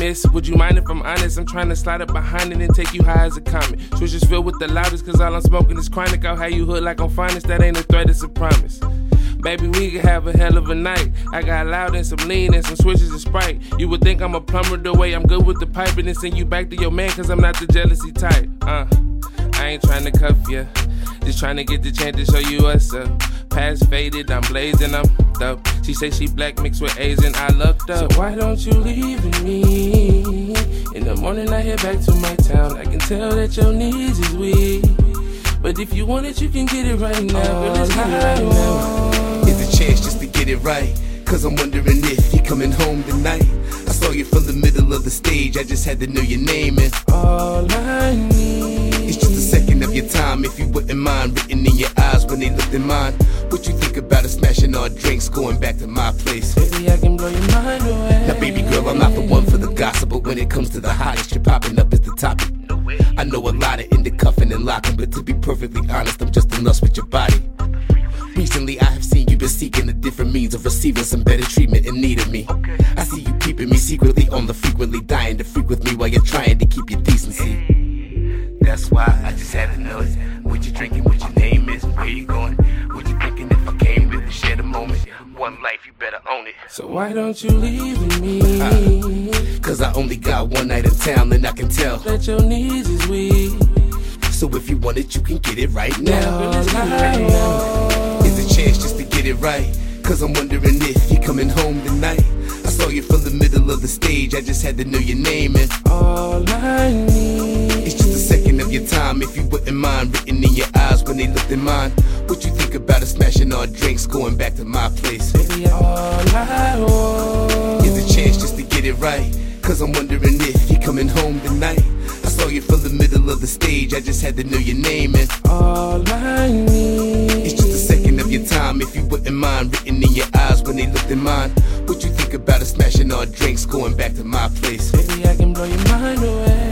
miss? Would you mind if I'm honest? I'm trying to slide up behind it and take you high as a comet. Switches filled with the loudest, cause all I'm smoking is chronic. I'll have you hood like I'm finest, that ain't a threat, it's a promise. Baby, we could have a hell of a night. I got loud and some lean and some switches of Sprite. You would think I'm a plumber the way I'm good with the pipe, and then send you back to your man, cause I'm not the jealousy type. I ain't trying to cuff ya, just trying to get the chance to show you what's up. Past faded, I'm blazing, I'm dope. She say she black mixed with Asian, I lucked up. So why don't you leave with me? In the morning I head back to my town. I can tell that your knees is weak, but if you want it, you can get it right now. Girl, let's get it right now. Is a chance just to get it right, cause I'm wondering if you're coming home tonight. I saw you from the middle of the stage, I just had to know your name, and all I need it's just a second of your time, if you wouldn't mind. Written in your eyes when they looked in mine. What you think about us smashing our drinks, going back to my place? Baby, I can blow your mind away. Now baby girl, I'm not the one for the gossip, but when it comes to the hottest, you're popping up as the topic. I know a lot of into cuffing and locking, but to be perfectly honest, I'm just in lust with your body. Recently I have seen you been seeking a different means of receiving some better treatment in need of me. I see you peeping me secretly on the frequently, dying to freak with me while you're trying to keep your decency. That's why I just had to know it. What you drinking, what your name is, where you going, what you thinking if I came with to share the moment. One life, you better own it. So why don't you leave with me? Cause I only got one night in town and I can tell that your knees is weak. So if you want it, you can get it right now. Let's get it right now. Is a chance just to get it right, cause I'm wondering if you're coming home tonight. I saw you from the middle of the stage, I just had to know your name, and all I need it's just a second of your time, if you wouldn't mind. Written in your eyes when they looked in mine. What you think about us smashing our drinks, going back to my place? Baby, all I want is a chance just to get it right, cause I'm wondering if you're coming home tonight. I saw you from the middle of the stage, I just had to know your name, and all I need it's just a second of your time, if you wouldn't mind. Written in your eyes when they looked in mine. What you think about us smashing our drinks, going back to my place? Baby, I can blow your mind away.